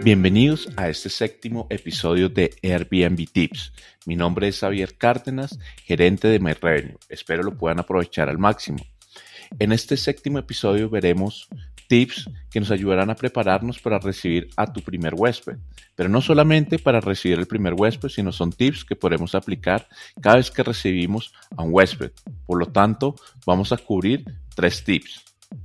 Bienvenidos a este séptimo episodio de Airbnb Tips. Mi nombre es Xavier Cárdenas, gerente de MyRevenue. Espero lo puedan aprovechar al máximo. En este séptimo episodio veremos tips que nos ayudarán a prepararnos para recibir a tu primer huésped. Pero no solamente para recibir el primer huésped, sino son tips que podemos aplicar cada vez que recibimos a un huésped. Por lo tanto, vamos a cubrir 3 tips.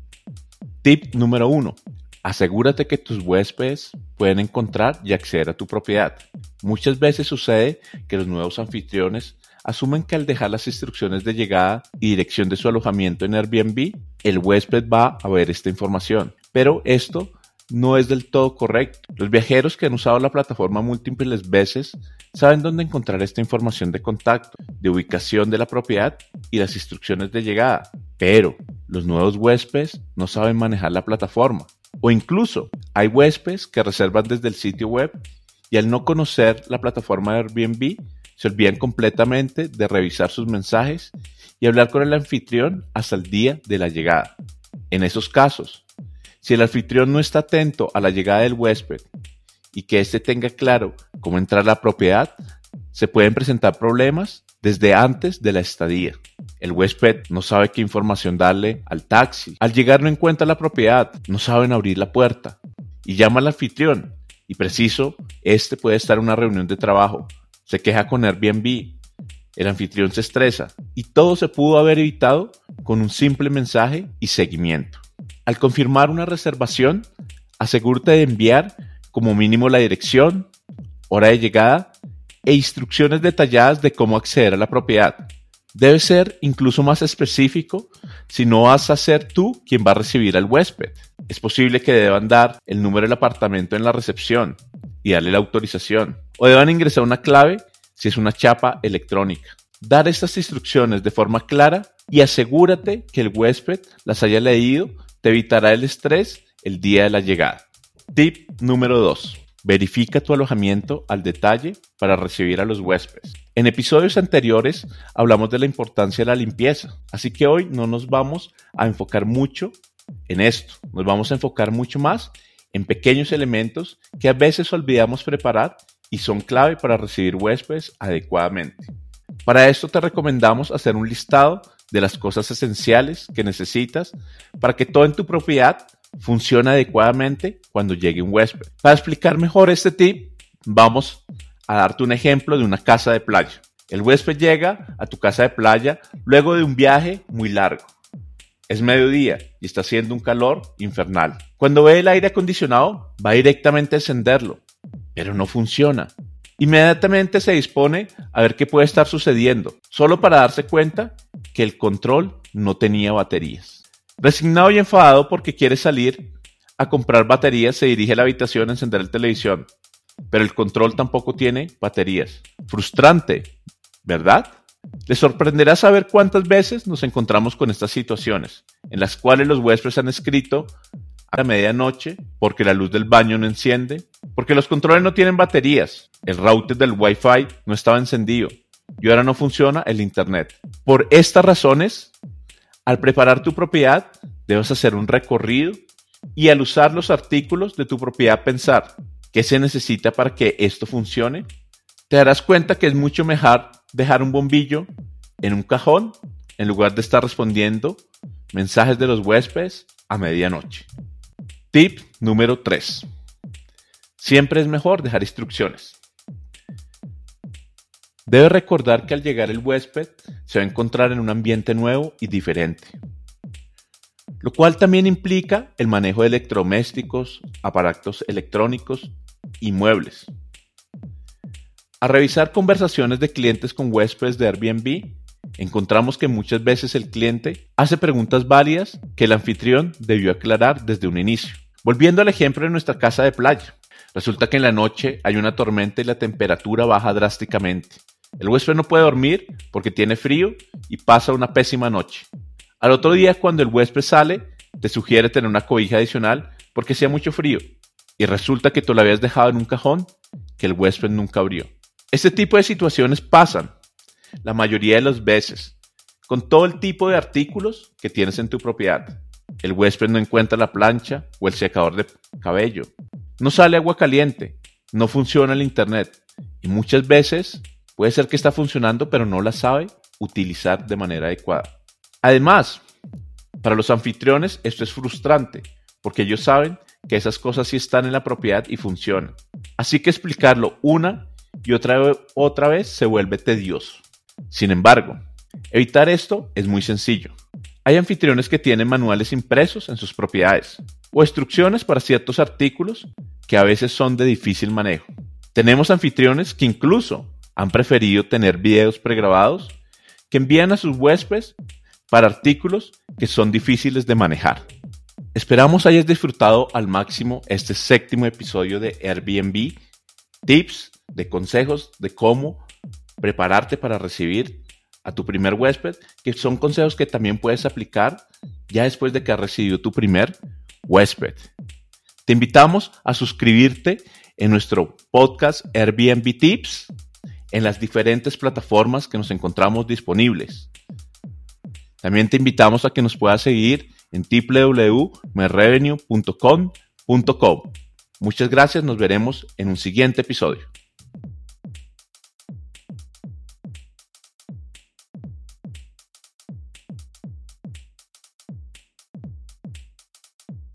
Tip número 1. Asegúrate que tus huéspedes pueden encontrar y acceder a tu propiedad. Muchas veces sucede que los nuevos anfitriones asumen que al dejar las instrucciones de llegada y dirección de su alojamiento en Airbnb, el huésped va a ver esta información. Pero esto no es del todo correcto. Los viajeros que han usado la plataforma múltiples veces saben dónde encontrar esta información de contacto, de ubicación de la propiedad y las instrucciones de llegada. Pero los nuevos huéspedes no saben manejar la plataforma. O incluso hay huéspedes que reservan desde el sitio web y al no conocer la plataforma de Airbnb se olvidan completamente de revisar sus mensajes y hablar con el anfitrión hasta el día de la llegada. En esos casos, si el anfitrión no está atento a la llegada del huésped y que éste tenga claro cómo entrar a la propiedad, se pueden presentar problemas desde antes de la estadía. El huésped no sabe qué información darle al taxi. Al llegar no encuentra la propiedad, no saben abrir la puerta y llama al anfitrión. Y preciso, este puede estar en una reunión de trabajo. Se queja con Airbnb. El anfitrión se estresa y todo se pudo haber evitado con un simple mensaje y seguimiento. Al confirmar una reservación, asegúrate de enviar como mínimo la dirección, hora de llegada e instrucciones detalladas de cómo acceder a la propiedad. Debe ser incluso más específico si no vas a ser tú quien va a recibir al huésped. Es posible que deban dar el número del apartamento en la recepción y darle la autorización. O deban ingresar una clave si es una chapa electrónica. Dar estas instrucciones de forma clara y asegúrate que el huésped las haya leído te evitará el estrés el día de la llegada. Tip número 2. Verifica tu alojamiento al detalle para recibir a los huéspedes. En episodios anteriores hablamos de la importancia de la limpieza, así que hoy no nos vamos a enfocar mucho en esto. Nos vamos a enfocar mucho más en pequeños elementos que a veces olvidamos preparar y son clave para recibir huéspedes adecuadamente. Para esto te recomendamos hacer un listado de las cosas esenciales que necesitas para que todo en tu propiedad funciona adecuadamente cuando llegue un huésped. Para explicar mejor este tip, vamos a darte un ejemplo de una casa de playa. El huésped llega a tu casa de playa luego de un viaje muy largo. Es mediodía y está haciendo un calor infernal. Cuando ve el aire acondicionado, va directamente a encenderlo, pero no funciona. Inmediatamente se dispone a ver qué puede estar sucediendo, solo para darse cuenta que el control no tenía baterías. Resignado y enfadado porque quiere salir a comprar baterías, se dirige a la habitación a encender el televisor, pero el control tampoco tiene baterías. Frustrante, ¿verdad? Le sorprenderá saber cuántas veces nos encontramos con estas situaciones, en las cuales los huéspedes han escrito a la medianoche porque la luz del baño no enciende, porque los controles no tienen baterías, el router del Wi-Fi no estaba encendido y ahora no funciona el internet. Por estas razones, al preparar tu propiedad, debes hacer un recorrido y al usar los artículos de tu propiedad pensar qué se necesita para que esto funcione. Te darás cuenta que es mucho mejor dejar un bombillo en un cajón en lugar de estar respondiendo mensajes de los huéspedes a medianoche. Tip número 3. Siempre es mejor dejar instrucciones. Debes recordar que al llegar el huésped se va a encontrar en un ambiente nuevo y diferente, lo cual también implica el manejo de electrodomésticos, aparatos electrónicos y muebles. Al revisar conversaciones de clientes con huéspedes de Airbnb, encontramos que muchas veces el cliente hace preguntas válidas que el anfitrión debió aclarar desde un inicio. Volviendo al ejemplo de nuestra casa de playa, resulta que en la noche hay una tormenta y la temperatura baja drásticamente. El huésped no puede dormir porque tiene frío y pasa una pésima noche. Al otro día, cuando el huésped sale, te sugiere tener una cobija adicional porque hacía mucho frío y resulta que tú la habías dejado en un cajón que el huésped nunca abrió. Este tipo de situaciones pasan la mayoría de las veces con todo el tipo de artículos que tienes en tu propiedad. El huésped no encuentra la plancha o el secador de cabello. No sale agua caliente, no funciona el internet y muchas veces puede ser que está funcionando pero no la sabe utilizar de manera adecuada. Además, para los anfitriones esto es frustrante porque ellos saben que esas cosas sí están en la propiedad y funcionan. Así que explicarlo una y otra vez se vuelve tedioso. Sin embargo, evitar esto es muy sencillo. Hay anfitriones que tienen manuales impresos en sus propiedades o instrucciones para ciertos artículos que a veces son de difícil manejo. Tenemos anfitriones que incluso han preferido tener videos pregrabados que envían a sus huéspedes para artículos que son difíciles de manejar. Esperamos hayas disfrutado al máximo este 7º episodio de Airbnb, tips de consejos de cómo prepararte para recibir a tu primer huésped, que son consejos que también puedes aplicar ya después de que has recibido tu primer huésped. Te invitamos a suscribirte en nuestro podcast Airbnb Tips en las diferentes plataformas que nos encontramos disponibles. También te invitamos a que nos puedas seguir en www.myrevenue.com.co. Muchas gracias, nos veremos en un siguiente episodio.